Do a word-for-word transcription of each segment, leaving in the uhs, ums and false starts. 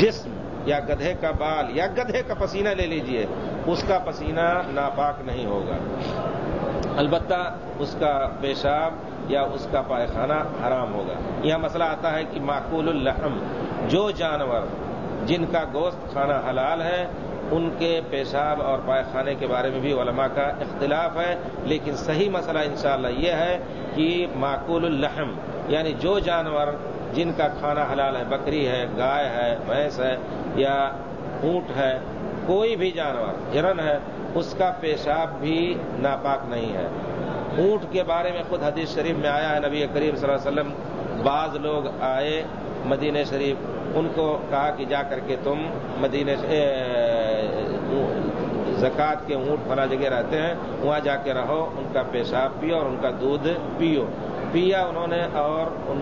جسم یا گدھے کا بال یا گدھے کا پسینہ لے لیجئے، اس کا پسینہ ناپاک نہیں ہوگا، البتہ اس کا پیشاب یا اس کا پائخانہ حرام ہوگا۔ یہاں مسئلہ آتا ہے کہ ماکول اللحم، جو جانور جن کا گوشت کھانا حلال ہے ان کے پیشاب اور پائخانے کے بارے میں بھی علماء کا اختلاف ہے، لیکن صحیح مسئلہ انشاءاللہ یہ ہے کہ ماکول اللحم یعنی جو جانور جن کا کھانا حلال ہے، بکری ہے، گائے ہے، بھینس ہے یا اونٹ ہے، کوئی بھی جانور، ہرن ہے، اس کا پیشاب بھی ناپاک نہیں ہے۔ اونٹ کے بارے میں خود حدیث شریف میں آیا ہے، نبی کریم صلی اللہ علیہ وسلم بعض لوگ آئے مدینہ شریف، ان کو کہا کہ جا کر کے تم مدینہ زکوٰۃ کے اونٹ فلاں جگہ رہتے ہیں وہاں جا کے رہو، ان کا پیشاب پیو اور ان کا دودھ پیو۔ پیا انہوں نے، اور ان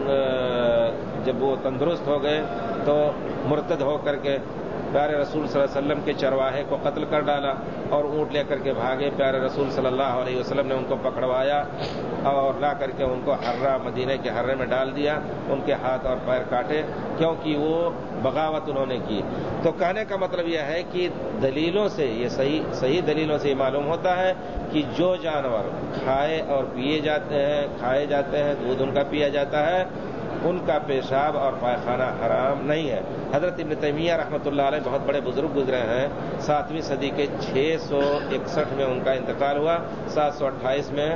جب وہ تندرست ہو گئے تو مرتد ہو کر کے پیارے رسول صلی اللہ علیہ وسلم کے چرواہے کو قتل کر ڈالا اور اونٹ لے کر کے بھاگے۔ پیارے رسول صلی اللہ علیہ وسلم نے ان کو پکڑوایا اور لا کر کے ان کو حرہ، مدینہ کے حرے میں ڈال دیا، ان کے ہاتھ اور پیر کاٹے کیونکہ وہ بغاوت انہوں نے کی۔ تو کہنے کا مطلب یہ ہے کہ دلیلوں سے یہ صحیح صحیح دلیلوں سے یہ معلوم ہوتا ہے کہ جو جانور کھائے اور پیے جاتے ہیں کھائے جاتے ہیں دودھ ان کا پیا جاتا ہے، ان کا پیشاب اور پائخانہ حرام نہیں ہے۔ حضرت ابن تیمیہ رحمۃ اللہ علیہ بہت بڑے بزرگ گزرے ہیں، ساتویں صدی کے چھ سو اکسٹھ میں ان کا انتقال ہوا، سات سو اٹھائیس میں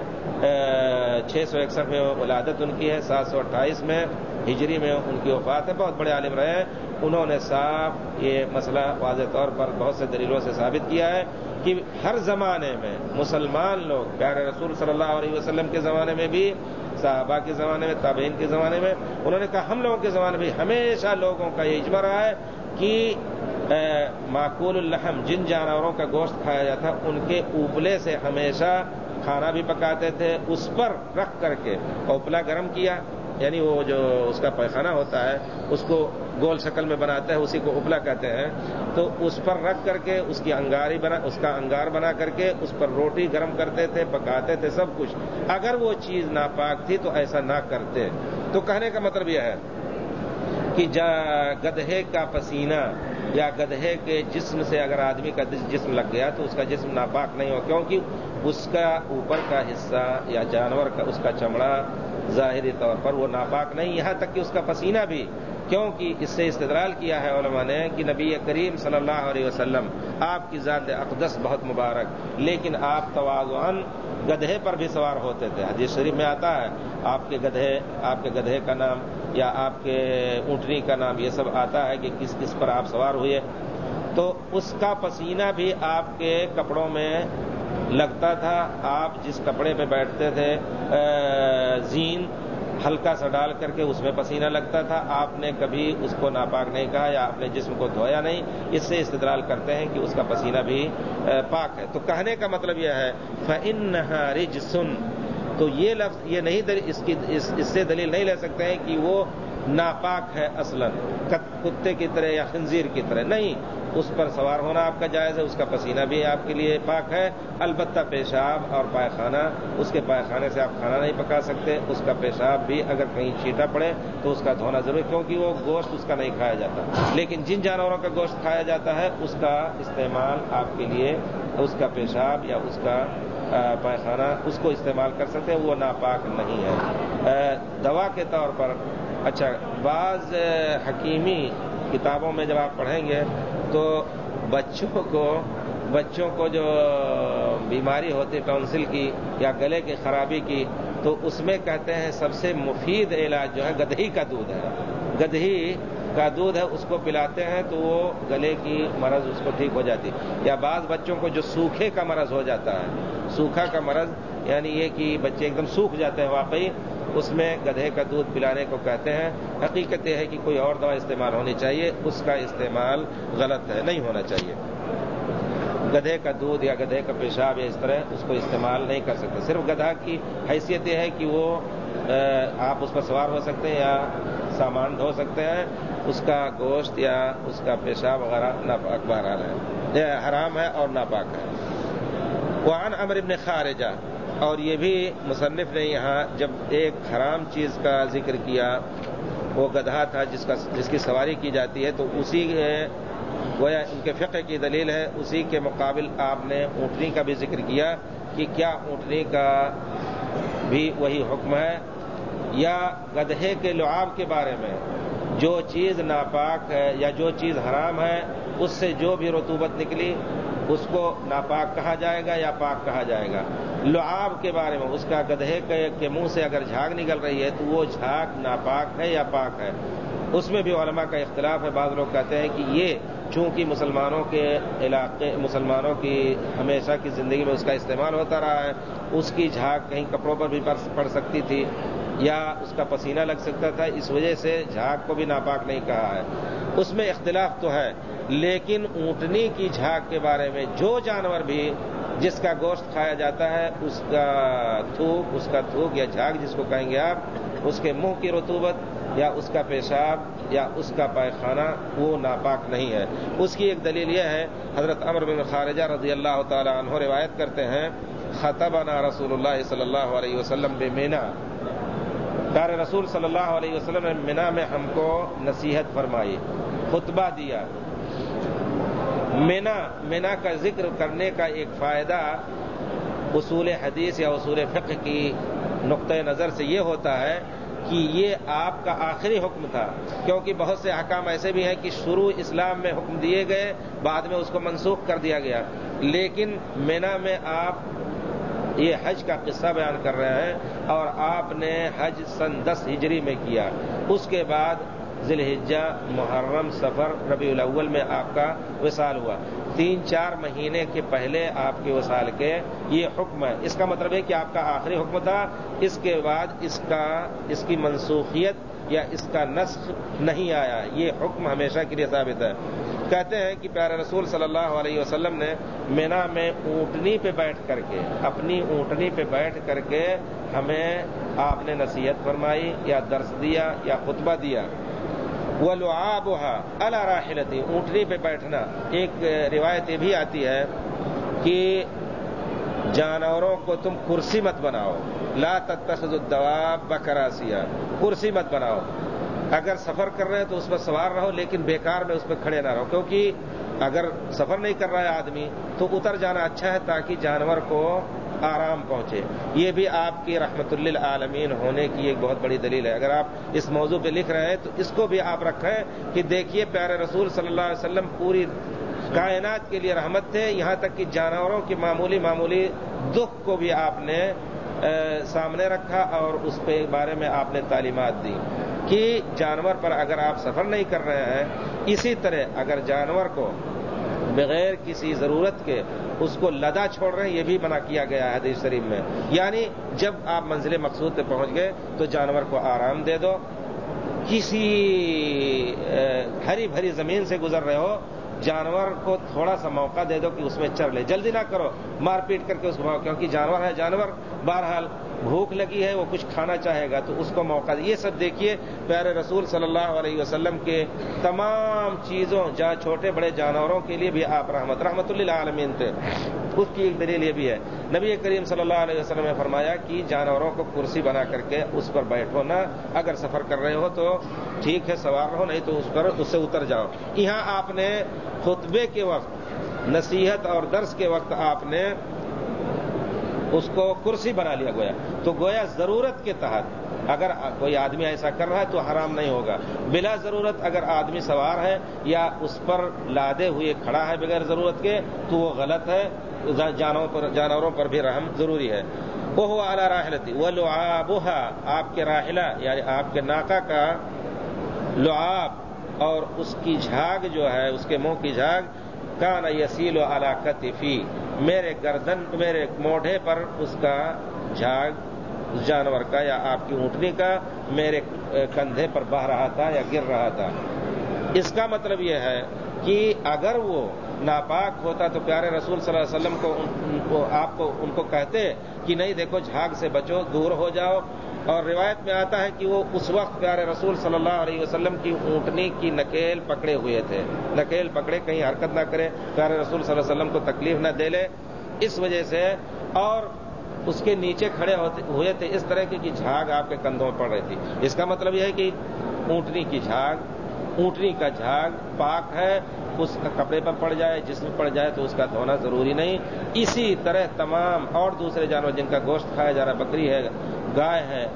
چھ سو اکسٹھ میں ولادت ان کی ہے، سات سو اٹھائیس میں ہجری میں ان کی وفات ہے۔ بہت بڑے عالم رہے ہیں، انہوں نے صاف یہ مسئلہ واضح طور پر بہت سے دلیلوں سے ثابت کیا ہے کہ ہر زمانے میں مسلمان لوگ، پیارے رسول صلی اللہ علیہ وسلم کے زمانے میں بھی، صحابہ کے زمانے میں، تابعین کے زمانے میں، انہوں نے کہا ہم لوگوں کے زمانے میں ہمیشہ لوگوں کا یہ اجماع رہا ہے کہ ماکول اللحم، جن جانوروں کا گوشت کھایا جاتا ان کے اوپلے سے ہمیشہ کھانا بھی پکاتے تھے، اس پر رکھ کر کے اوپلا گرم کیا، یعنی وہ جو اس کا پیخانہ ہوتا ہے اس کو گول شکل میں بناتے ہیں، اسی کو اوپلا کہتے ہیں، تو اس پر رکھ کر کے اس کی انگاری بنا اس کا انگار بنا کر کے اس پر روٹی گرم کرتے تھے، پکاتے تھے سب کچھ۔ اگر وہ چیز ناپاک تھی تو ایسا نہ کرتے۔ تو کہنے کا مطلب یہ ہے کہ گدھے کا پسینہ یا گدھے کے جسم سے اگر آدمی کا جسم لگ گیا تو اس کا جسم ناپاک نہیں ہو، کیونکہ اس کا اوپر کا حصہ یا جانور کا اس کا چمڑا ظاہری طور پر وہ ناپاک نہیں، یہاں تک کہ اس کا پسینہ بھی، کیونکہ اس سے استدلال کیا ہے علماء نے کہ نبی کریم صلی اللہ علیہ وسلم آپ کی ذات اقدس بہت مبارک، لیکن آپ تواضعاً گدھے پر بھی سوار ہوتے تھے۔ حدیث شریف میں آتا ہے آپ کے گدھے آپ کے گدھے کا نام یا آپ کے اونٹنی کا نام، یہ سب آتا ہے کہ کس کس پر آپ سوار ہوئے، تو اس کا پسینہ بھی آپ کے کپڑوں میں لگتا تھا۔ آپ جس کپڑے پہ بیٹھتے تھے زین ہلکا سا ڈال کر کے اس میں پسینہ لگتا تھا، آپ نے کبھی اس کو ناپاک نہیں کہا یا اپنے جسم کو دھویا نہیں، اس سے استدلال کرتے ہیں کہ اس کا پسینہ بھی پاک ہے۔ تو کہنے کا مطلب یہ ہے فَإِنَّهَا رِجْسٌ، تو یہ لفظ یہ نہیں اس کی اس, اس سے دلیل نہیں لے سکتے ہیں کہ وہ ناپاک ہے اصلاً کتے کی طرح یا خنزیر کی طرح، نہیں، اس پر سوار ہونا آپ کا جائز ہے، اس کا پسینہ بھی آپ کے لیے پاک ہے، البتہ پیشاب اور پائخانہ، اس کے پائخانے سے آپ کھانا نہیں پکا سکتے، اس کا پیشاب بھی اگر کہیں چھینٹا پڑے تو اس کا دھونا ضروری، کیونکہ وہ گوشت اس کا نہیں کھایا جاتا۔ لیکن جن جانوروں کا گوشت کھایا جاتا ہے اس کا استعمال آپ کے لیے، اس کا پیشاب یا اس کا پائخانہ اس کو استعمال کر سکتے ہیں، وہ ناپاک نہیں ہے۔ دوا کے طور پر، اچھا، بعض حکیمی کتابوں میں جب آپ پڑھیں گے تو بچوں کو بچوں کو جو بیماری ہوتی ہے ٹونسل کی یا گلے کی خرابی کی، تو اس میں کہتے ہیں سب سے مفید علاج جو ہے گدہی کا دودھ ہے، گدہی کا دودھ ہے، اس کو پلاتے ہیں تو وہ گلے کی مرض اس کو ٹھیک ہو جاتی ہے۔ یا بعض بچوں کو جو سوکھے کا مرض ہو جاتا ہے، سوکھا کا مرض یعنی یہ کہ بچے ایک دم سوکھ جاتے ہیں واقعی، اس میں گدھے کا دودھ پلانے کو کہتے ہیں۔ حقیقت یہ ہے کہ کوئی اور دوا استعمال ہونی چاہیے، اس کا استعمال غلط ہے، نہیں ہونا چاہیے۔ گدھے کا دودھ یا گدھے کا پیشاب یا اس طرح اس کو استعمال نہیں کر سکتے۔ صرف گدھا کی حیثیت یہ ہے کہ وہ آپ اس پر سوار ہو سکتے ہیں یا سامان دھو سکتے ہیں، اس کا گوشت یا اس کا پیشاب وغیرہ ناپاک بہرحال ہے، حرام ہے اور ناپاک ہے۔ وعن عمرو بن خارجہ، اور یہ بھی مصنف نے یہاں جب ایک حرام چیز کا ذکر کیا وہ گدھا تھا جس کا جس کی سواری کی جاتی ہے، تو اسی گویا ان کے فقہ کی دلیل ہے، اسی کے مقابل آپ نے اونٹنی کا بھی ذکر کیا کہ کیا اونٹنی کا بھی وہی حکم ہے، یا گدھے کے لعاب کے بارے میں جو چیز ناپاک ہے یا جو چیز حرام ہے اس سے جو بھی رطوبت نکلی اس کو ناپاک کہا جائے گا یا پاک کہا جائے گا؟ لعاب کے بارے میں اس کا گدھے کے منہ سے اگر جھاگ نکل رہی ہے تو وہ جھاگ ناپاک ہے یا پاک ہے؟ اس میں بھی علماء کا اختلاف ہے۔ بعض لوگ کہتے ہیں کہ یہ چونکہ مسلمانوں کے علاقے مسلمانوں کی ہمیشہ کی زندگی میں اس کا استعمال ہوتا رہا ہے، اس کی جھاگ کہیں کپڑوں پر بھی پڑ سکتی تھی یا اس کا پسینہ لگ سکتا تھا، اس وجہ سے جھاگ کو بھی ناپاک نہیں کہا ہے۔ اس میں اختلاف تو ہے، لیکن اونٹنی کی جھاگ کے بارے میں جو جانور بھی جس کا گوشت کھایا جاتا ہے اس کا تھوک اس کا تھوک یا جھاگ جس کو کہیں گے آپ، اس کے منہ کی رطوبت یا اس کا پیشاب یا اس کا پائخانہ وہ ناپاک نہیں ہے۔ اس کی ایک دلیل یہ ہے، حضرت عمرو بن خارجہ رضی اللہ تعالی عنہ روایت کرتے ہیں، خطبنا رسول اللہ صلی اللہ علیہ وسلم بمنا، پیارے رسول صلی اللہ علیہ وسلم نے منا میں ہم کو نصیحت فرمائی، خطبہ دیا۔ منا منا کا ذکر کرنے کا ایک فائدہ اصول حدیث یا اصول فقہ کی نقطۂ نظر سے یہ ہوتا ہے کہ یہ آپ کا آخری حکم تھا، کیونکہ بہت سے احکام ایسے بھی ہیں کہ شروع اسلام میں حکم دیے گئے، بعد میں اس کو منسوخ کر دیا گیا، لیکن منا میں آپ یہ حج کا قصہ بیان کر رہے ہیں اور آپ نے حج سن دس ہجری میں کیا، اس کے بعد ذی الحجہ، محرم، سفر، ربیع الاول میں آپ کا وصال ہوا، تین چار مہینے کے پہلے آپ کے وصال کے یہ حکم ہے۔ اس کا مطلب ہے کہ آپ کا آخری حکم تھا، اس کے بعد اس کا اس کی منسوخیت یا اس کا نسخ نہیں آیا، یہ حکم ہمیشہ کے لیے ثابت ہے۔ کہتے ہیں کہ پیارے رسول صلی اللہ علیہ وسلم نے مینا میں اونٹنی پہ بیٹھ کر کے اپنی اونٹنی پہ بیٹھ کر کے ہمیں آپ نے نصیحت فرمائی یا درس دیا یا خطبہ دیا۔ وَلُعَابُهَا عَلَى رَاحِلَتِهِ، اونٹنی پہ بیٹھنا۔ ایک روایت یہ بھی آتی ہے کہ جانوروں کو تم کرسی مت بناؤ، لا تتخذوا الدواب کراسیا، کرسی مت بناؤ، اگر سفر کر رہے ہیں تو اس پر سوار رہو لیکن بیکار میں اس پہ کھڑے نہ رہو، کیونکہ اگر سفر نہیں کر رہا ہے آدمی تو اتر جانا اچھا ہے تاکہ جانور کو آرام پہنچے۔ یہ بھی آپ کی رحمت للعالمین ہونے کی ایک بہت بڑی دلیل ہے۔ اگر آپ اس موضوع پہ لکھ رہے ہیں تو اس کو بھی آپ رکھیں کہ دیکھیے پیارے رسول صلی اللہ علیہ وسلم پوری کائنات کے لیے رحمت تھے، یہاں تک کہ جانوروں کی معمولی معمولی دکھ کو بھی آپ نے سامنے رکھا اور اس پہ بارے میں آپ نے تعلیمات دی کہ جانور پر اگر آپ سفر نہیں کر رہے ہیں، اسی طرح اگر جانور کو بغیر کسی ضرورت کے اس کو لدا چھوڑ رہے ہیں، یہ بھی منع کیا گیا ہے حدیث شریف میں۔ یعنی جب آپ منزل مقصود پہ پہنچ گئے تو جانور کو آرام دے دو، کسی ہری بھری زمین سے گزر رہے ہو، جانور کو تھوڑا سا موقع دے دو کہ اس میں چر لے، جلدی نہ کرو مار پیٹ کر کے اس کو، کیونکہ جانور ہے، جانور بہرحال بھوک لگی ہے، وہ کچھ کھانا چاہے گا تو اس کو موقع دے۔ یہ سب دیکھیے پیارے رسول صلی اللہ علیہ وسلم کے تمام چیزوں، جہاں چھوٹے بڑے جانوروں کے لیے بھی آپ رحمت رحمت للعالمین تھے۔ اس کی ایک دلیل یہ بھی ہے، نبی کریم صلی اللہ علیہ وسلم نے فرمایا کہ جانوروں کو کرسی بنا کر کے اس پر بیٹھو نہ، اگر سفر کر رہے ہو تو ٹھیک ہے سوار رہو، نہیں تو اس پر اس سے اتر جاؤ۔ یہاں آپ نے خطبے کے وقت، نصیحت اور درس کے وقت آپ نے اس کو کرسی بنا لیا گویا، تو گویا ضرورت کے تحت اگر کوئی آدمی ایسا کر رہا ہے تو حرام نہیں ہوگا، بلا ضرورت اگر آدمی سوار ہے یا اس پر لادے ہوئے کھڑا ہے بغیر ضرورت کے تو وہ غلط ہے۔ جانوروں پر جانوروں پر بھی رحم ضروری ہے۔ وَهُوَ عَلَى رَاحِلَتِهِ وَلُعَابُهَا، آپ کے راحلہ یعنی آپ کے ناقہ کا لعاب اور اس کی جھاگ جو ہے، اس کے منہ کی جھاگ، کان یسیل علی کتفی، میرے گردن میرے موڈھے پر اس کا جھاگ جانور کا یا آپ کی اونٹنی کا میرے کندھے پر بہ رہا تھا یا گر رہا تھا۔ اس کا مطلب یہ ہے کہ اگر وہ ناپاک ہوتا تو پیارے رسول صلی اللہ علیہ وسلم کو ان کو آپ کو ان کو کہتے کہ نہیں دیکھو جھاگ سے بچو، دور ہو جاؤ۔ اور روایت میں آتا ہے کہ وہ اس وقت پیارے رسول صلی اللہ علیہ وسلم کی اونٹنی کی نکیل پکڑے ہوئے تھے، نکیل پکڑے کہیں حرکت نہ کرے، پیارے رسول صلی اللہ علیہ وسلم کو تکلیف نہ دے لے، اس وجہ سے، اور اس کے نیچے کھڑے ہوئے تھے اس طرح کی کہ جھاگ آپ کے کندھوں میں پڑ رہی تھی۔ اس کا مطلب یہ ہے کہ اونٹنی کی جھاگ، اونٹنی کا جھاگ پاک ہے، اس کا کپڑے پر پڑ جائے، جسم پڑ جائے تو اس کا دھونا ضروری نہیں۔ اسی طرح تمام اور دوسرے جانور جن کا گوشت کھایا جا رہا ہے، بکری ہے، گائے ہے،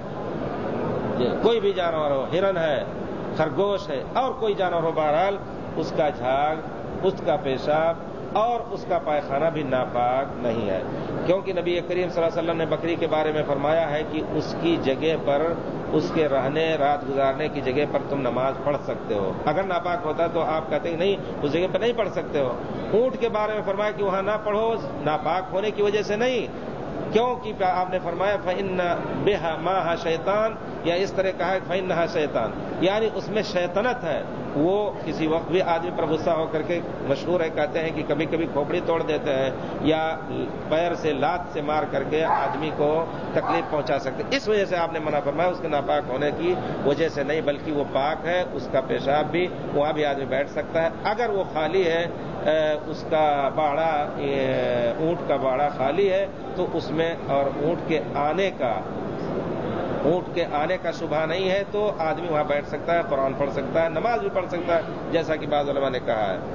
کوئی بھی جانور ہو، ہرن ہے، خرگوش ہے، اور کوئی جانور ہو، بہرحال اس کا جھاگ، اس کا پیشاب اور اس کا پائخانہ بھی ناپاک نہیں ہے، کیونکہ نبی کریم صلی اللہ علیہ وسلم نے بکری کے بارے میں فرمایا ہے کہ اس کی جگہ پر، اس کے رہنے رات گزارنے کی جگہ پر تم نماز پڑھ سکتے ہو۔ اگر ناپاک ہوتا تو آپ کہتے ہیں نہیں، اس جگہ پر نہیں پڑھ سکتے ہو۔ اونٹ کے بارے میں فرمایا کہ وہاں نہ پڑھو، ناپاک ہونے کی وجہ سے نہیں، کیونکہ آپ نے فرمایا فَإِنَّ بِهَا مَاهَا شیطان، یا اس طرح کہا ہے فَإِنَّهَا شیطان، یعنی اس میں شیطنت ہے۔ وہ کسی وقت بھی آدمی پر غصہ ہو کر کے، مشہور ہے کہتے ہیں کہ کبھی کبھی کھوپڑی توڑ دیتے ہیں یا پیر سے لات سے مار کر کے آدمی کو تکلیف پہنچا سکتے، اس وجہ سے آپ نے منع فرمایا، اس کے ناپاک ہونے کی وجہ سے نہیں، بلکہ وہ پاک ہے، اس کا پیشاب بھی وہاں بھی آدمی بیٹھ سکتا ہے۔ اگر وہ خالی ہے، اس کا باڑا، اونٹ کا باڑا خالی ہے تو اس میں، اور اونٹ کے آنے کا اونٹ کے آنے کا شبہ نہیں ہے تو آدمی وہاں بیٹھ سکتا ہے، قرآن پڑھ سکتا ہے، نماز بھی پڑھ سکتا ہے، جیسا کہ بعض علماء نے کہا ہے۔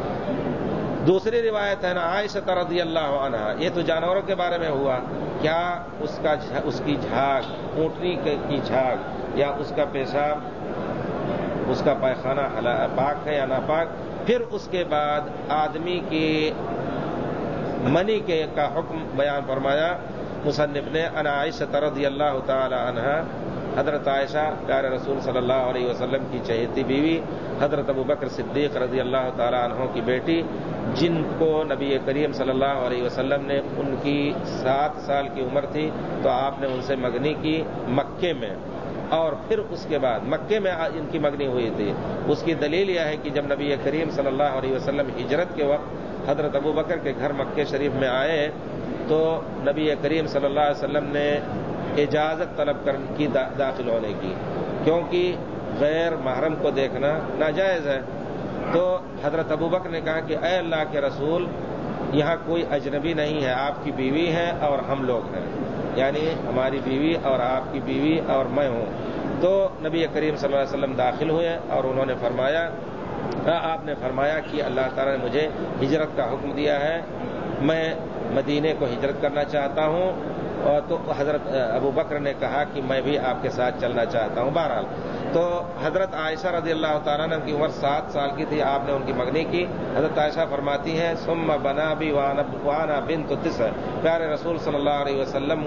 دوسری روایت ہے نا عائشہ رضی اللہ عنہا، یہ تو جانوروں کے بارے میں ہوا، کیا اس کا اس کی جھاگ، اونٹنی کی جھاگ یا اس کا پیشاب، اس کا پائخانہ پاک ہے یا ناپاک؟ پھر اس کے بعد آدمی کی منی کے کا حکم بیان فرمایا مصنف نے۔ ان عائشہ رضی اللہ تعالی عنہا، حضرت عائشہ پیارے رسول صلی اللہ علیہ وسلم کی چہیتی بیوی، حضرت ابوبکر صدیق رضی اللہ تعالی عنہ کی بیٹی، جن کو نبی کریم صلی اللہ علیہ وسلم نے، ان کی سات سال کی عمر تھی تو آپ نے ان سے مگنی کی مکے میں، اور پھر اس کے بعد مکے میں ان کی مگنی ہوئی تھی۔ اس کی دلیل یہ ہے کہ جب نبی کریم صلی اللہ علیہ وسلم ہجرت کے وقت حضرت ابوبکر کے گھر مکے شریف میں آئے تو نبی کریم صلی اللہ علیہ وسلم نے اجازت طلب کر کی داخل ہونے کی، کیونکہ غیر محرم کو دیکھنا ناجائز ہے۔ تو حضرت ابوبکر نے کہا کہ اے اللہ کے رسول، یہاں کوئی اجنبی نہیں ہے، آپ کی بیوی ہے اور ہم لوگ ہیں، یعنی ہماری بیوی اور آپ کی بیوی اور میں ہوں۔ تو نبی کریم صلی اللہ علیہ وسلم داخل ہوئے اور انہوں نے فرمایا، آپ نے فرمایا کہ اللہ تعالیٰ نے مجھے ہجرت کا حکم دیا ہے، میں مدینے کو ہجرت کرنا چاہتا ہوں۔ اور تو حضرت ابوبکر نے کہا کہ میں بھی آپ کے ساتھ چلنا چاہتا ہوں۔ بہرحال تو حضرت عائشہ رضی اللہ تعالیٰ عنہ کی عمر سات سال کی تھی، آپ نے ان کی مگنی کی۔ حضرت عائشہ فرماتی ہیں ثم بنا بھی وانا بنت تسع، پیارے رسول صلی اللہ علیہ وسلم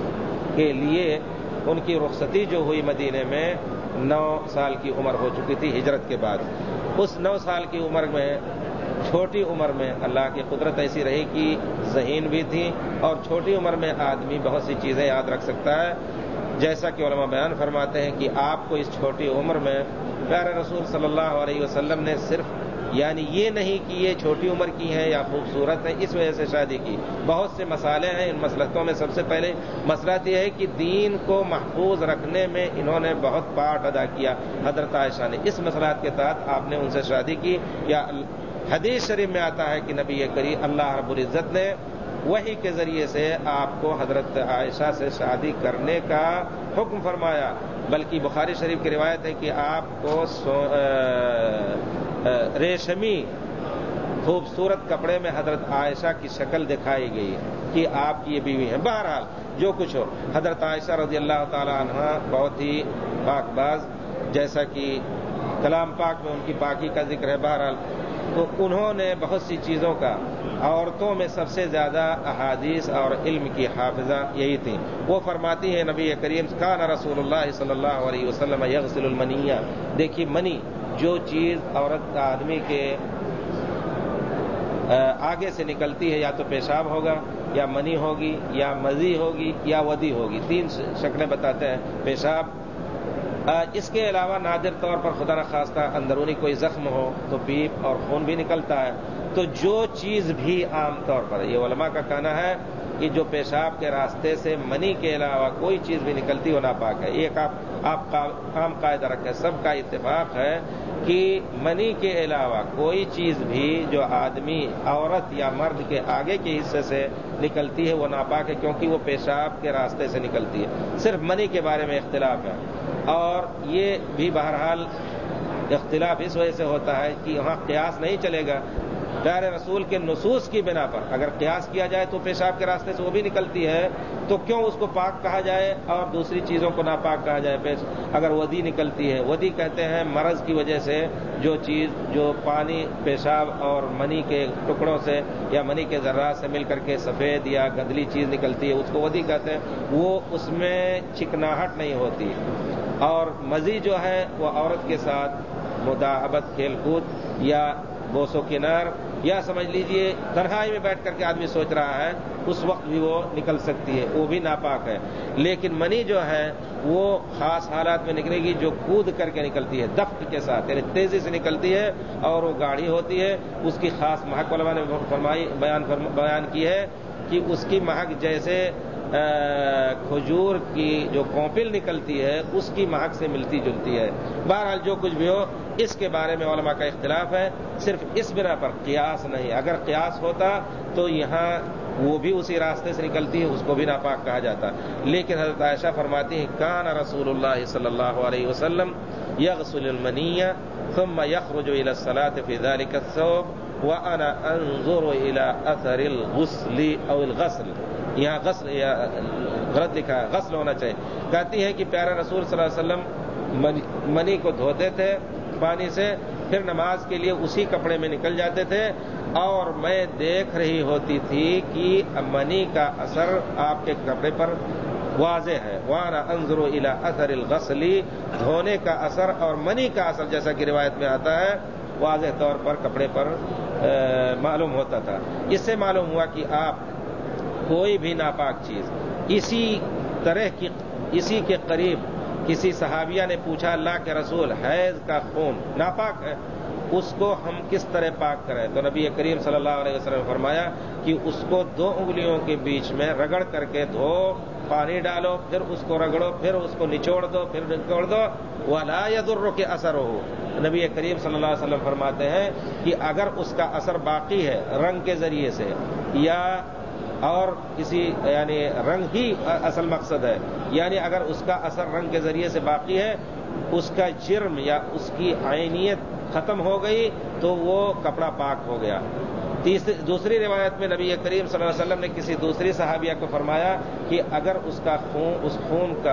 کے لیے ان کی رخصتی جو ہوئی مدینے میں، نو سال کی عمر ہو چکی تھی ہجرت کے بعد۔ اس نو سال کی عمر میں، چھوٹی عمر میں، اللہ کی قدرت ایسی رہی کہ ذہین بھی تھی، اور چھوٹی عمر میں آدمی بہت سی چیزیں یاد رکھ سکتا ہے، جیسا کہ علماء بیان فرماتے ہیں کہ آپ کو اس چھوٹی عمر میں پیارے رسول صلی اللہ علیہ وسلم نے صرف، یعنی یہ نہیں کہ یہ چھوٹی عمر کی ہے یا خوبصورت ہے اس وجہ سے شادی کی، بہت سے مسائل ہیں۔ ان مسلکوں میں سب سے پہلے مسئلہ یہ ہے کہ دین کو محفوظ رکھنے میں انہوں نے بہت پارٹ ادا کیا حضرت عائشہ نے، اس مسئلات کے تحت آپ نے ان سے شادی کی۔ یا حدیث شریف میں آتا ہے کہ نبی کریم اللہ رب العزت نے وحی کے ذریعے سے آپ کو حضرت عائشہ سے شادی کرنے کا حکم فرمایا، بلکہ بخاری شریف کی روایت ہے کہ آپ کو ریشمی خوبصورت کپڑے میں حضرت عائشہ کی شکل دکھائی گئی کہ آپ کی یہ بیوی ہیں۔ بہرحال جو کچھ ہو، حضرت عائشہ رضی اللہ تعالی عنہ بہت ہی پاک باز، جیسا کہ کلام پاک میں ان کی پاکی کا ذکر ہے۔ بہرحال تو انہوں نے بہت سی چیزوں کا، عورتوں میں سب سے زیادہ احادیث اور علم کی حافظہ یہی تھی۔ وہ فرماتی ہیں نبی کریم کان رسول اللہ صلی اللہ علیہ وسلم یغسل المنیہ، دیکھیے منی، جو چیز عورت آدمی کے آگے سے نکلتی ہے، یا تو پیشاب ہوگا یا منی ہوگی یا مزی ہوگی یا ودی ہوگی، تین شکلیں بتاتے ہیں پیشاب۔ اس کے علاوہ نادر طور پر خدا نخواستہ اندرونی کوئی زخم ہو تو پیپ اور خون بھی نکلتا ہے۔ تو جو چیز بھی عام طور پر، یہ علماء کا کہنا ہے کہ جو پیشاب کے راستے سے منی کے علاوہ کوئی چیز بھی نکلتی وہ ناپاک ہے۔ ایک آپ آپ عام قاعدہ رکھیں، سب کا اتفاق ہے کہ منی کے علاوہ کوئی چیز بھی جو آدمی، عورت یا مرد کے آگے کے حصے سے نکلتی ہے وہ ناپاک ہے، کیونکہ وہ پیشاب کے راستے سے نکلتی ہے۔ صرف منی کے بارے میں اختلاف ہے۔ اور یہ بھی بہرحال اختلاف اس وجہ سے ہوتا ہے کہ وہاں قیاس نہیں چلے گا. پیارے رسول کے نصوص کی بنا پر اگر قیاس کیا جائے تو پیشاب کے راستے سے وہ بھی نکلتی ہے, تو کیوں اس کو پاک کہا جائے اور دوسری چیزوں کو ناپاک کہا جائے؟ پیش اگر ودی نکلتی ہے, ودی کہتے ہیں مرض کی وجہ سے جو چیز جو پانی پیشاب اور منی کے ٹکڑوں سے یا منی کے ذرات سے مل کر کے سفید یا گندلی چیز نکلتی ہے, اس کو ودی کہتے ہیں. وہ اس میں چکناہٹ نہیں ہوتی. اور مزی جو ہے وہ عورت کے ساتھ مداعبت, کھیل کود یا بوس و کنار یا سمجھ لیجئے تنہائی میں بیٹھ کر کے آدمی سوچ رہا ہے, اس وقت بھی وہ نکل سکتی ہے, وہ بھی ناپاک ہے. لیکن منی جو ہے وہ خاص حالات میں نکلے گی جو کود کر کے نکلتی ہے, دفق کے ساتھ, یعنی تیزی سے نکلتی ہے اور وہ گاڑھی ہوتی ہے. اس کی خاص مہک علماء نے فرمائی بیان بیان کی ہے کہ اس کی مہک جیسے کھجور کی جو کونپل نکلتی ہے اس کی مہک سے ملتی جلتی ہے. بہرحال جو کچھ بھی ہو, اس کے بارے میں علماء کا اختلاف ہے, صرف اس بنا پر, قیاس نہیں. اگر قیاس ہوتا تو یہاں وہ بھی اسی راستے سے نکلتی ہے, اس کو بھی ناپاک کہا جاتا. لیکن حضرت عائشہ فرماتی ہیں کان رسول اللہ صلی اللہ علیہ وسلم یغسل المنی ثم یخرج الى الصلاة فی ذلك الثوب وانا انظر الى اثر الغسل او الغسل. یہاں غسل یا غلط لکھا ہے, غسل ہونا چاہیے. کہتی ہے کہ پیارا رسول صلی اللہ علیہ وسلم منی کو دھوتے تھے پانی سے, پھر نماز کے لیے اسی کپڑے میں نکل جاتے تھے, اور میں دیکھ رہی ہوتی تھی کہ منی کا اثر آپ کے کپڑے پر واضح ہے. وانا انظر الى اثر الغسل, دھونے کا اثر اور منی کا اثر جیسا کہ روایت میں آتا ہے واضح طور پر کپڑے پر معلوم ہوتا تھا. اس سے معلوم ہوا کہ آپ کوئی بھی ناپاک چیز اسی طرح کی, اسی کے قریب کسی صحابیہ نے پوچھا اللہ کے رسول حیض کا خون ناپاک ہے, اس کو ہم کس طرح پاک کریں؟ تو نبی کریم صلی اللہ علیہ وسلم نے فرمایا کہ اس کو دو انگلیوں کے بیچ میں رگڑ کر کے دھو, پانی ڈالو, پھر اس کو رگڑو, پھر اس کو نچوڑ دو, پھر نچوڑ دو, ولا یضر کے اثر ہو. نبی کریم صلی اللہ علیہ وسلم فرماتے ہیں کہ اگر اس کا اثر باقی ہے رنگ کے ذریعے سے یا اور کسی یعنی رنگ ہی اصل مقصد ہے, یعنی اگر اس کا اثر رنگ کے ذریعے سے باقی ہے, اس کا جرم یا اس کی عینیت ختم ہو گئی تو وہ کپڑا پاک ہو گیا. دوسری روایت میں نبی کریم صلی اللہ علیہ وسلم نے کسی دوسری صحابیہ کو فرمایا کہ اگر اس کا خون اس خون کا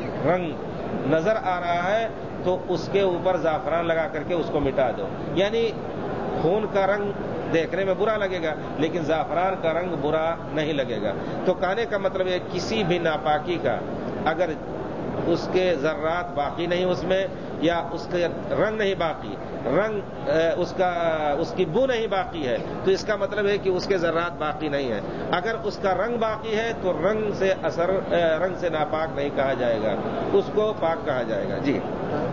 رنگ نظر آ رہا ہے تو اس کے اوپر زعفران لگا کر کے اس کو مٹا دو. یعنی خون کا رنگ دیکھنے میں برا لگے گا لیکن زعفران کا رنگ برا نہیں لگے گا. تو کہنے کا مطلب ہے کسی بھی ناپاکی کا اگر اس کے ذرات باقی نہیں اس میں, یا اس کا رنگ نہیں باقی, رنگ اس کا اس کی بو نہیں باقی ہے, تو اس کا مطلب ہے کہ اس کے ذرات باقی نہیں ہیں. اگر اس کا رنگ باقی ہے تو رنگ سے اثر رنگ سے ناپاک نہیں کہا جائے گا, اس کو پاک کہا جائے گا. جی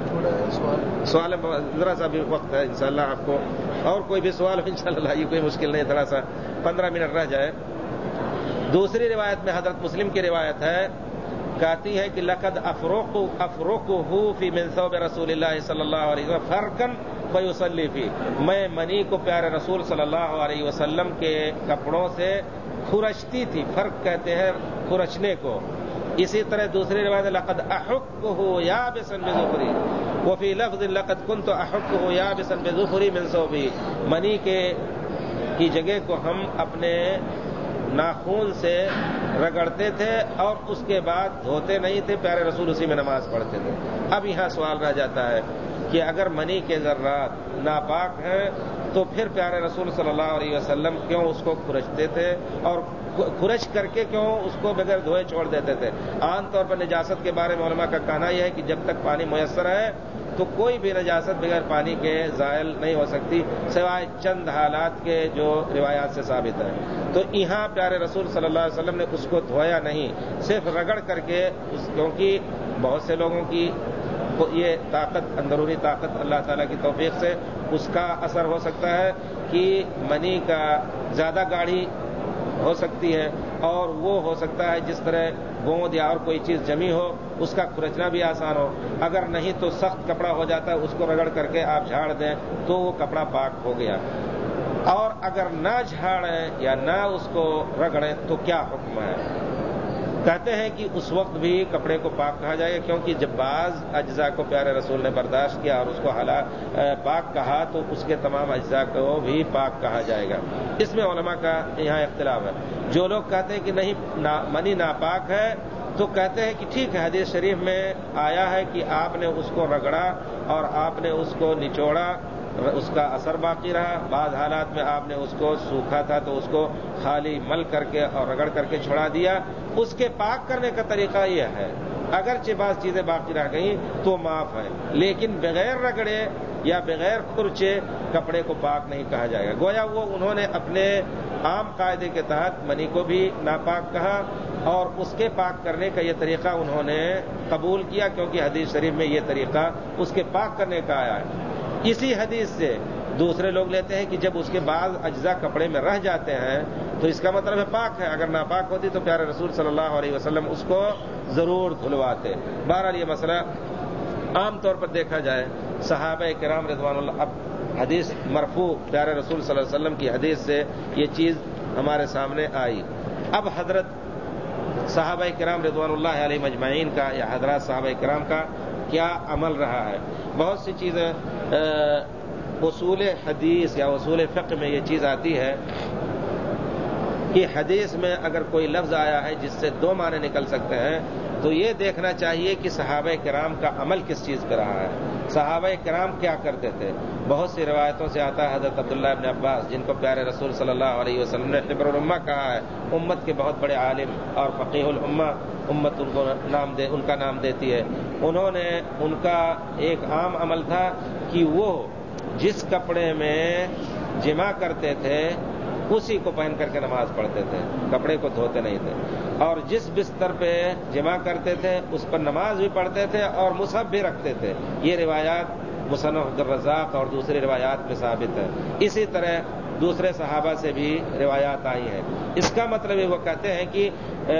سوال ذرا سا بھی وقت ہے انشاءاللہ آپ کو, اور کوئی بھی سوال ہو انشاءاللہ, یہ کوئی مشکل نہیں, ذرا سا پندرہ منٹ رہ جائے. دوسری روایت میں حضرت مسلم کی روایت ہے, کہتی ہے کہ لقد افروق افروقہ فی من ثوب رسول اللہ صلی اللہ علیہ وسلم فرقن فیصلی فی, میں منی کو پیارے رسول صلی اللہ علیہ وسلم کے کپڑوں سے کھرچتی تھی. فرق کہتے ہیں کھرچنے کو. اسی طرح دوسری روایت لقد احکہ یابسا بظفری وفی لفظ لقد کنت احکہ یابسا بظفری من ثوبی, منی کے کی جگہ کو ہم اپنے ناخون سے رگڑتے تھے اور اس کے بعد دھوتے نہیں تھے, پیارے رسول اسی میں نماز پڑھتے تھے. اب یہاں سوال رہ جاتا ہے کہ اگر منی کے ذرات ناپاک ہیں تو پھر پیارے رسول صلی اللہ علیہ وسلم کیوں اس کو کھرچتے تھے, اور کھرچ کر کے کیوں اس کو بغیر دھوئے چھوڑ دیتے تھے؟ عام طور پر نجاست کے بارے میں علماء کا کہنا یہ ہے کہ جب تک پانی میسر ہے تو کوئی بھی نجاست بغیر پانی کے زائل نہیں ہو سکتی, سوائے چند حالات کے جو روایات سے ثابت ہے. تو یہاں پیارے رسول صلی اللہ علیہ وسلم نے اس کو دھویا نہیں, صرف رگڑ کر کے, کیونکہ بہت سے لوگوں کی یہ طاقت, اندرونی طاقت اللہ تعالیٰ کی توفیق سے اس کا اثر ہو سکتا ہے کہ منی کا زیادہ گاڑھی ہو سکتی ہے, اور وہ ہو سکتا ہے جس طرح گوند یا اور کوئی چیز جمی ہو اس کا کھرچنا بھی آسان ہو. اگر نہیں تو سخت کپڑا ہو جاتا ہے, اس کو رگڑ کر کے آپ جھاڑ دیں تو وہ کپڑا پاک ہو گیا. اور اگر نہ جھاڑیں یا نہ اس کو رگڑیں تو کیا حکم ہے؟ کہتے ہیں کہ اس وقت بھی کپڑے کو پاک کہا جائے گا، کیونکہ جب بعض اجزاء کو پیارے رسول نے برداشت کیا اور اس کو حلا پاک کہا تو اس کے تمام اجزاء کو بھی پاک کہا جائے گا۔ اس میں علماء کا یہاں اختلاف ہے۔ جو لوگ کہتے ہیں کہ نہیں منی ناپاک ہے تو کہتے ہیں کہ ٹھیک ہے، حدیث شریف میں آیا ہے کہ آپ نے اس کو رگڑا اور آپ نے اس کو نچوڑا، اس کا اثر باقی رہا، بعض حالات میں آپ نے اس کو سوکھا تھا تو اس کو خالی مل کر کے اور رگڑ کر کے چھڑا دیا۔ اس کے پاک کرنے کا طریقہ یہ ہے، اگرچہ بعض چیزیں باقی رہ گئیں تو معاف ہے، لیکن بغیر رگڑے یا بغیر کھرچے کپڑے کو پاک نہیں کہا جائے گا۔ گویا وہ انہوں نے اپنے عام قاعدے کے تحت منی کو بھی ناپاک کہا اور اس کے پاک کرنے کا یہ طریقہ انہوں نے قبول کیا، کیونکہ حدیث شریف میں یہ طریقہ اس کے پاک کرنے کا آیا ہے۔ اسی حدیث سے دوسرے لوگ لیتے ہیں کہ جب اس کے بعض اجزاء کپڑے میں رہ جاتے ہیں تو اس کا مطلب ہے پاک ہے، اگر ناپاک ہوتی تو پیارے رسول صلی اللہ علیہ وسلم اس کو ضرور دھلواتے۔ بہرحال یہ مسئلہ عام طور پر دیکھا جائے صحابہ کرام رضوان اللہ، اب حدیث مرفوع پیارے رسول صلی اللہ علیہ وسلم کی حدیث سے یہ چیز ہمارے سامنے آئی۔ اب حضرت صحابہ کرام رضوان اللہ علیہ مجمعین کا یا حضرات صحابہ کرام کا کیا عمل رہا ہے؟ بہت سی چیزیں اصول حدیث یا اصول فقہ میں یہ چیز آتی ہے کہ حدیث میں اگر کوئی لفظ آیا ہے جس سے دو معنی نکل سکتے ہیں تو یہ دیکھنا چاہیے کہ صحابہ کرام کا عمل کس چیز پہ رہا ہے، صحابہ کرام کیا کرتے تھے۔ بہت سی روایتوں سے آتا ہے حضرت عبداللہ ابن عباس، جن کو پیارے رسول صلی اللہ علیہ وسلم نے حبر الامہ کہا ہے، امت کے بہت بڑے عالم اور فقیہ الامہ، امت ان کو نام دے ان کا نام دیتی ہے۔ انہوں نے ان کا ایک عام عمل تھا کہ وہ جس کپڑے میں جمع کرتے تھے اسی کو پہن کر کے نماز پڑھتے تھے، کپڑے کو دھوتے نہیں تھے، اور جس بستر پہ جمع کرتے تھے اس پر نماز بھی پڑھتے تھے اور مصحف بھی رکھتے تھے۔ یہ روایات مصنف عبدالرزاق اور دوسری روایات میں ثابت ہے۔ اسی طرح دوسرے صحابہ سے بھی روایات آئی ہیں۔ اس کا مطلب یہ وہ کہتے ہیں کہ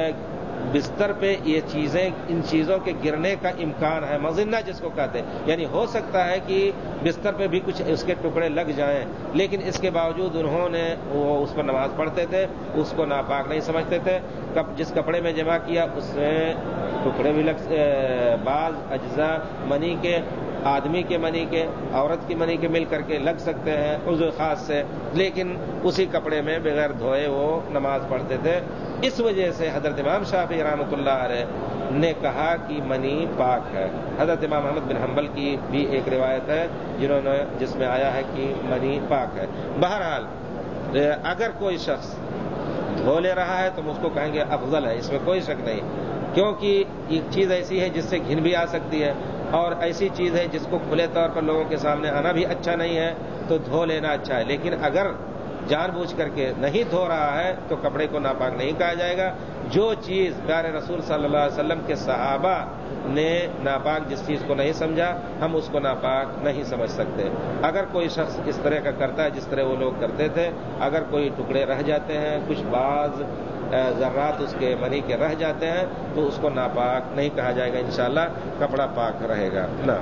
بستر پہ یہ چیزیں ان چیزوں کے گرنے کا امکان ہے، مظنہ جس کو کہتے ہیں، یعنی ہو سکتا ہے کہ بستر پہ بھی کچھ اس کے ٹکڑے لگ جائیں، لیکن اس کے باوجود انہوں نے وہ اس پر نماز پڑھتے تھے، اس کو ناپاک نہیں سمجھتے تھے۔ جس کپڑے میں جمع کیا اس میں ٹکڑے بھی لگ بعض اجزاء منی کے، آدمی کے منی کے، عورت کی منی کے مل کر کے لگ سکتے ہیں عضو خاص سے، لیکن اسی کپڑے میں بغیر دھوئے وہ نماز پڑھتے تھے۔ اس وجہ سے حضرت امام شافعی رحمۃ اللہ علیہ نے کہا کہ منی پاک ہے۔ حضرت امام احمد بن حنبل کی بھی ایک روایت ہے جنہوں نے جس میں آیا ہے کہ منی پاک ہے۔ بہرحال اگر کوئی شخص دھو لے رہا ہے تو ہم اس کو کہیں گے افضل ہے، اس میں کوئی شک نہیں، کیونکہ ایک چیز ایسی ہے جس سے گھن بھی آ سکتی ہے اور ایسی چیز ہے جس کو کھلے طور پر لوگوں کے سامنے آنا بھی اچھا نہیں ہے، تو دھو لینا اچھا ہے۔ لیکن اگر جان بوجھ کر کے نہیں دھو رہا ہے تو کپڑے کو ناپاک نہیں کہا جائے گا۔ جو چیز پیارے رسول صلی اللہ علیہ وسلم کے صحابہ نے ناپاک جس چیز کو نہیں سمجھا ہم اس کو ناپاک نہیں سمجھ سکتے۔ اگر کوئی شخص اس طرح کا کرتا ہے جس طرح وہ لوگ کرتے تھے، اگر کوئی ٹکڑے رہ جاتے ہیں، کچھ بعض ذرات اس کے منی کے رہ جاتے ہیں تو اس کو ناپاک نہیں کہا جائے گا، انشاءاللہ کپڑا پاک رہے گا نا۔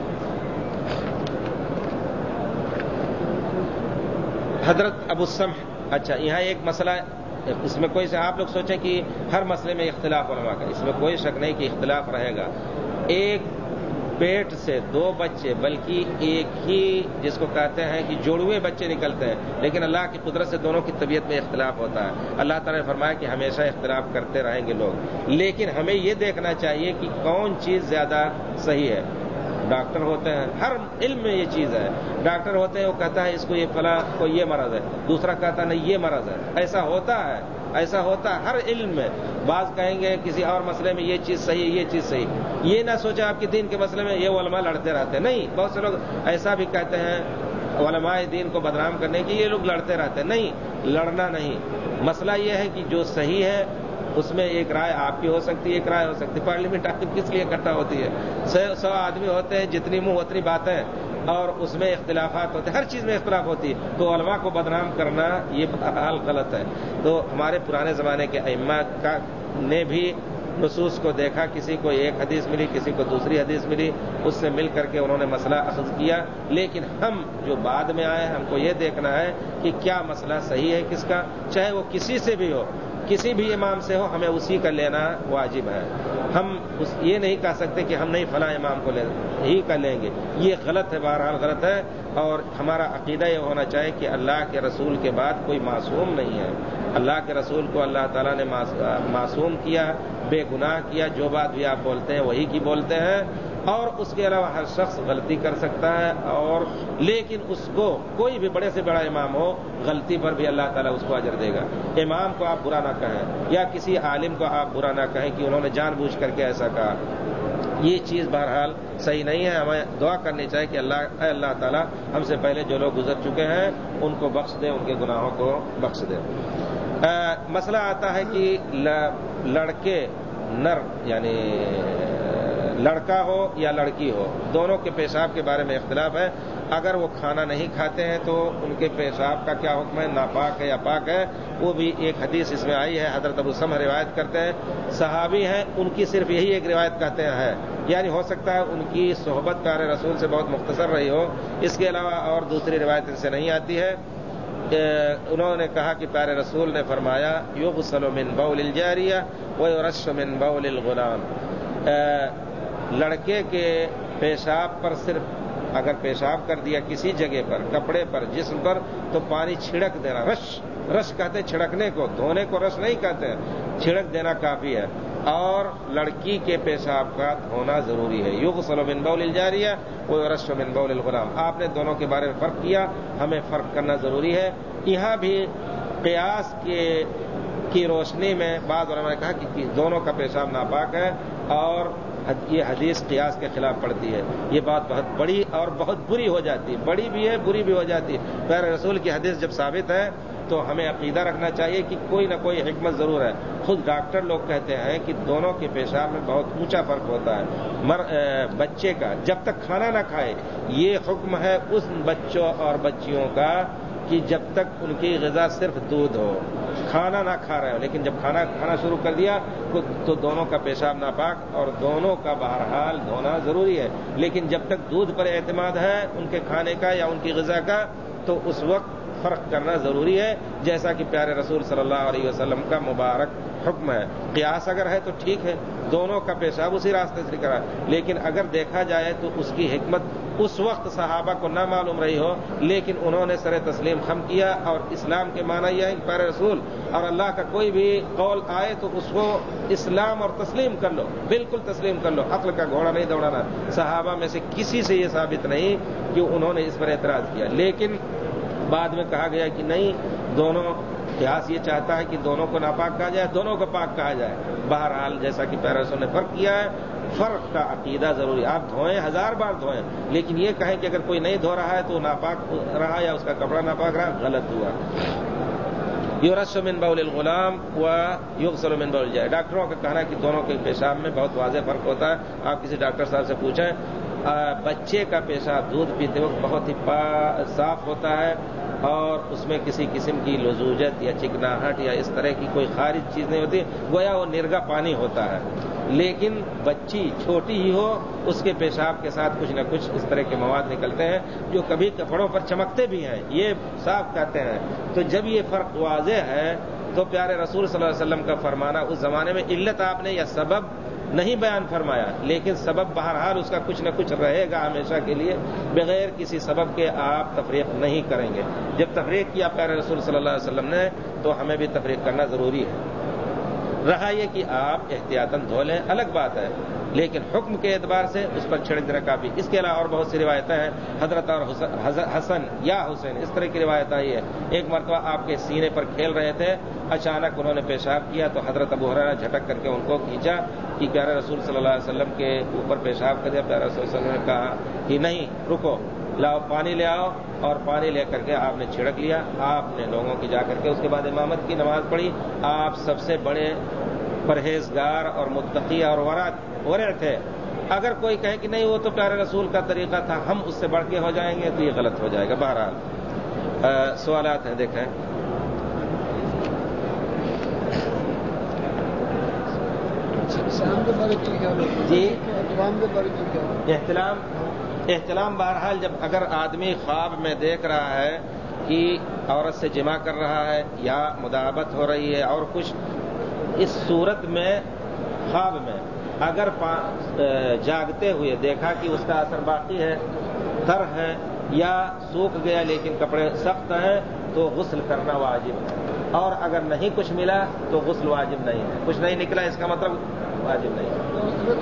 حضرت ابو السمح، اچھا یہاں ایک مسئلہ، اس میں کوئی سے آپ لوگ سوچیں کہ ہر مسئلے میں اختلاف علماء کا، اس میں کوئی شک نہیں کہ اختلاف رہے گا۔ ایک پیٹ سے دو بچے، بلکہ ایک ہی جس کو کہتے ہیں کہ جوڑوے بچے نکلتے ہیں، لیکن اللہ کی قدرت سے دونوں کی طبیعت میں اختلاف ہوتا ہے۔ اللہ تعالیٰ نے فرمایا کہ ہمیشہ اختلاف کرتے رہیں گے لوگ، لیکن ہمیں یہ دیکھنا چاہیے کہ کون چیز زیادہ صحیح ہے۔ ڈاکٹر ہوتے ہیں، ہر علم میں یہ چیز ہے، ڈاکٹر ہوتے ہیں وہ کہتا ہے اس کو یہ فلاں کو یہ مرض ہے، دوسرا کہتا ہے نہیں یہ مرض ہے، ایسا ہوتا ہے ایسا ہوتا ہے ہر علم میں۔ بعض کہیں گے کسی اور مسئلے میں یہ چیز صحیح ہے یہ چیز صحیح، یہ نہ سوچا آپ کے دین کے مسئلے میں یہ علماء لڑتے رہتے ہیں، نہیں، بہت سے لوگ ایسا بھی کہتے ہیں علماء دین کو بدنام کرنے کی، یہ لوگ لڑتے رہتے ہیں، نہیں، لڑنا نہیں۔ مسئلہ یہ ہے کہ جو صحیح ہے اس میں ایک رائے آپ کی ہو سکتی ہے، ایک رائے ہو سکتی ہے۔ پارلیمنٹ آپ کس لیے اکٹھا ہوتی ہے؟ سو سو آدمی ہوتے ہیں، جتنی منہ اتنی باتیں، اور اس میں اختلافات ہوتے ہیں، ہر چیز میں اختلاف ہوتی ہے، تو علماء کو بدنام کرنا یہ بہرحال غلط ہے۔ تو ہمارے پرانے زمانے کے ائمہ کا نے بھی نصوص کو دیکھا، کسی کو ایک حدیث ملی، کسی کو دوسری حدیث ملی، اس سے مل کر کے انہوں نے مسئلہ اخذ کیا۔ لیکن ہم جو بعد میں آئے ہم کو یہ دیکھنا ہے کہ کیا مسئلہ صحیح ہے کس کا، چاہے وہ کسی سے بھی ہو، کسی بھی امام سے ہو ہمیں اسی کا لینا واجب ہے. ہم اس یہ نہیں کہہ سکتے کہ ہم نہیں فلاں امام کو لے ہی کا لیں گے. یہ غلط ہے، بہرحال غلط ہے. اور ہمارا عقیدہ یہ ہونا چاہیے کہ اللہ کے رسول کے بعد کوئی معصوم نہیں ہے. اللہ کے رسول کو اللہ تعالیٰ نے معصوم کیا، بے گناہ کیا. جو بات بھی آپ بولتے ہیں وہی کی بولتے ہیں. اور اس کے علاوہ ہر شخص غلطی کر سکتا ہے، اور لیکن اس کو کوئی بھی بڑے سے بڑا امام ہو، غلطی پر بھی اللہ تعالیٰ اس کو اجر دے گا. امام کو آپ برا نہ کہیں، یا کسی عالم کو آپ برا نہ کہیں کہ انہوں نے جان بوجھ کر کے ایسا کہا. یہ چیز بہرحال صحیح نہیں ہے. ہمیں دعا کرنی چاہیے کہ اللہ اے اللہ تعالیٰ ہم سے پہلے جو لوگ گزر چکے ہیں ان کو بخش دے، ان کے گناہوں کو بخش دے. مسئلہ آتا ہے کہ لڑکے نر یعنی لڑکا ہو یا لڑکی ہو، دونوں کے پیشاب کے بارے میں اختلاف ہے. اگر وہ کھانا نہیں کھاتے ہیں تو ان کے پیشاب کا کیا حکم ہے، ناپاک ہے یا پاک ہے؟ وہ بھی ایک حدیث اس میں آئی ہے. حضرت ابو سمح روایت کرتے ہیں، صحابی ہیں، ان کی صرف یہی ایک روایت کہتے ہیں، یعنی ہو سکتا ہے ان کی صحبت پیارے رسول سے بہت مختصر رہی ہو، اس کے علاوہ اور دوسری روایت ان سے نہیں آتی ہے. انہوں نے کہا کہ پیارے رسول نے فرمایا یغسل من بول الجاریہ ویرش من بول الغلام. لڑکے کے پیشاب پر صرف اگر پیشاب کر دیا کسی جگہ پر، کپڑے پر، جسم پر، تو پانی چھڑک دینا. رش رش کہتے ہیں چھڑکنے کو، دھونے کو رش نہیں کہتے ہیں. چھڑک دینا کافی ہے. اور لڑکی کے پیشاب کا دھونا ضروری ہے. یغسل من بول الجاریہ ویرش من بول الغلام. آپ نے دونوں کے بارے میں فرق کیا، ہمیں فرق کرنا ضروری ہے. یہاں بھی قیاس کے کی روشنی میں بعض علماء نے کہا کہ دونوں کا پیشاب ناپاک ہے، اور یہ حدیث قیاس کے خلاف پڑتی ہے. یہ بات بہت بڑی اور بہت بری ہو جاتی ہے، بڑی بھی ہے بری بھی ہو جاتی ہے. پیارے رسول کی حدیث جب ثابت ہے تو ہمیں عقیدہ رکھنا چاہیے کہ کوئی نہ کوئی حکمت ضرور ہے. خود ڈاکٹر لوگ کہتے ہیں کہ دونوں کے پیشاب میں بہت اونچا فرق ہوتا ہے. مر بچے کا جب تک کھانا نہ کھائے، یہ حکم ہے اس بچوں اور بچیوں کا کہ جب تک ان کی غذا صرف دودھ ہو، کھانا نہ کھا رہے ہو. لیکن جب کھانا کھانا شروع کر دیا تو دونوں کا پیشاب ناپاک، اور دونوں کا بہرحال دھونا ضروری ہے. لیکن جب تک دودھ پر اعتماد ہے ان کے کھانے کا یا ان کی غذا کا، تو اس وقت فرق کرنا ضروری ہے، جیسا کہ پیارے رسول صلی اللہ علیہ وسلم کا مبارک حکم ہے. قیاس اگر ہے تو ٹھیک ہے، دونوں کا پیشاب اسی راستے سے نکلا. لیکن اگر دیکھا جائے تو اس کی حکمت اس وقت صحابہ کو نہ معلوم رہی ہو، لیکن انہوں نے سر تسلیم خم کیا. اور اسلام کے معنی یہ ہے کہ پیارے رسول اور اللہ کا کوئی بھی قول آئے تو اس کو اسلام اور تسلیم کر لو، بالکل تسلیم کر لو. عقل کا گھوڑا نہیں دوڑانا. صحابہ میں سے کسی سے یہ ثابت نہیں کہ انہوں نے اس پر اعتراض کیا. لیکن بعد میں کہا گیا کہ نہیں، دونوں قیاس یہ چاہتا ہے کہ دونوں کو ناپاک کہا جائے، دونوں کو پاک کہا جائے. بہرحال جیسا کہ پیارے رسول نے فرق کیا ہے، فرق کا عقیدہ ضروری. آپ دھوئیں، ہزار بار دھوئیں، لیکن یہ کہیں کہ اگر کوئی نہیں دھو رہا ہے تو ناپاک رہا یا اس کا کپڑا ناپاک رہا، غلط ہوا. یرش من بول الغلام و یغسل من بول الجاریہ. ڈاکٹروں کا کہنا ہے کہ دونوں کے پیشاب میں بہت واضح فرق ہوتا ہے. آپ کسی ڈاکٹر صاحب سے پوچھیں، بچے کا پیشاب دودھ پیتے وقت بہت ہی صاف ہوتا ہے، اور اس میں کسی قسم کی لزوجت یا چکناہٹ یا اس طرح کی کوئی خارج چیز نہیں ہوتی، گویا وہ نرگا پانی ہوتا ہے. لیکن بچی چھوٹی ہی ہو، اس کے پیشاب کے ساتھ کچھ نہ کچھ اس طرح کے مواد نکلتے ہیں جو کبھی کپڑوں پر چمکتے بھی ہیں، یہ صاف کہتے ہیں. تو جب یہ فرق واضح ہے تو پیارے رسول صلی اللہ علیہ وسلم کا فرمانا، اس زمانے میں علت آپ نے یا سبب نہیں بیان فرمایا، لیکن سبب بہرحال اس کا کچھ نہ کچھ رہے گا ہمیشہ کے لیے. بغیر کسی سبب کے آپ تفریق نہیں کریں گے. جب تفریق کیا پیارے رسول صلی اللہ علیہ وسلم نے تو ہمیں بھی تفریق کرنا ضروری ہے. رہا یہ کہ آپ احتیاطاً دھو لیں، الگ بات ہے، لیکن حکم کے اعتبار سے اس پر چھڑک دینا کافی. اس کے علاوہ اور بہت سی روایتیں ہیں. حضرت اور حسن یا حسین اس طرح کی روایت آئی ہے. ایک مرتبہ آپ کے سینے پر کھیل رہے تھے، اچانک انہوں نے پیشاب کیا تو حضرت ابو ہریرہ جھٹک کر کے ان کو کھینچا کہ پیارے رسول صلی اللہ علیہ وسلم کے اوپر پیشاب کر دیا. پیارے رسول صلی اللہ علیہ وسلم نے کہا کہ نہیں، رکو، لاؤ پانی لے آؤ. اور پانی لے کر کے آپ نے چھڑک لیا. آپ نے لوگوں کی جا کر کے اس کے بعد امامت کی نماز پڑھی. آپ سب سے بڑے پرہیزگار اور متقی اور ورع تھے. اگر کوئی کہے کہ نہیں وہ تو پیارے رسول کا طریقہ تھا، ہم اس سے بڑھ کے ہو جائیں گے، تو یہ غلط ہو جائے گا. بہرحال سوالات ہیں، دیکھیں. جی، احتلام احتلام بہرحال جب اگر آدمی خواب میں دیکھ رہا ہے کہ عورت سے جمع کر رہا ہے یا مداعبت ہو رہی ہے اور کچھ، اس صورت میں خواب میں اگر جاگتے ہوئے دیکھا کہ اس کا اثر باقی ہے، تر ہے یا سوکھ گیا لیکن کپڑے سخت ہیں، تو غسل کرنا واجب ہے، اور اگر نہیں کچھ ملا تو غسل واجب نہیں ہے۔ کچھ نہیں نکلا اس کا مطلب واجب نہیں ہے۔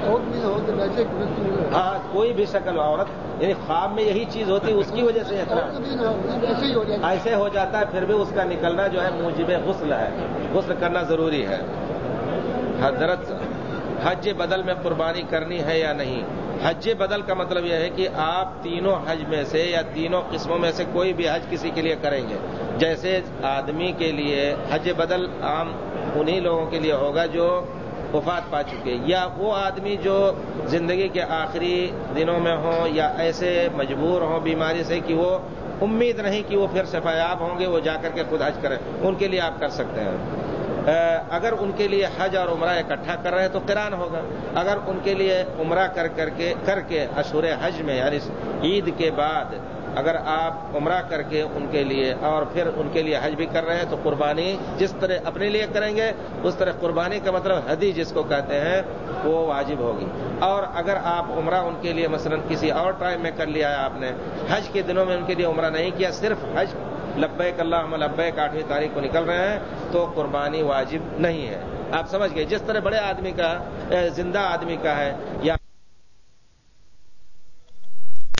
ہاں، کوئی بھی شکل عورت، یعنی خواب میں یہی چیز ہوتی، اس کی وجہ سے ایسے ہو جاتا ہے، پھر بھی اس کا نکلنا جو ہے موجب غسل ہے، غسل کرنا ضروری ہے۔ حضرت حج بدل میں قربانی کرنی ہے یا نہیں؟ حج بدل کا مطلب یہ ہے کہ آپ تینوں حج میں سے یا تینوں قسموں میں سے کوئی بھی حج کسی کے لیے کریں گے۔ جیسے آدمی کے لیے حج بدل عام انہی لوگوں کے لیے ہوگا جو وفات پا چکے، یا وہ آدمی جو زندگی کے آخری دنوں میں ہوں یا ایسے مجبور ہوں بیماری سے کہ وہ امید نہیں کہ وہ پھر شفایاب ہوں گے، وہ جا کر کے خود حج کریں، ان کے لیے آپ کر سکتے ہیں۔ اگر ان کے لیے حج اور عمرہ اکٹھا کر رہے ہیں تو قران ہوگا۔ اگر ان کے لیے عمرہ کر کر کے کر کے اشہر حج میں یعنی عید کے بعد اگر آپ عمرہ کر کے ان کے لیے اور پھر ان کے لیے حج بھی کر رہے ہیں تو قربانی جس طرح اپنے لیے کریں گے اس طرح قربانی کا مطلب ہدی جس کو کہتے ہیں وہ واجب ہوگی۔ اور اگر آپ عمرہ ان کے لیے مثلا کسی اور ٹائم میں کر لیا ہے، آپ نے حج کے دنوں میں ان کے لیے عمرہ نہیں کیا، صرف حج لبیک اللہم لبیک آٹھویں تاریخ کو نکل رہے ہیں، تو قربانی واجب نہیں ہے۔ آپ سمجھ گئے؟ جس طرح بڑے آدمی کا زندہ آدمی کا ہے یا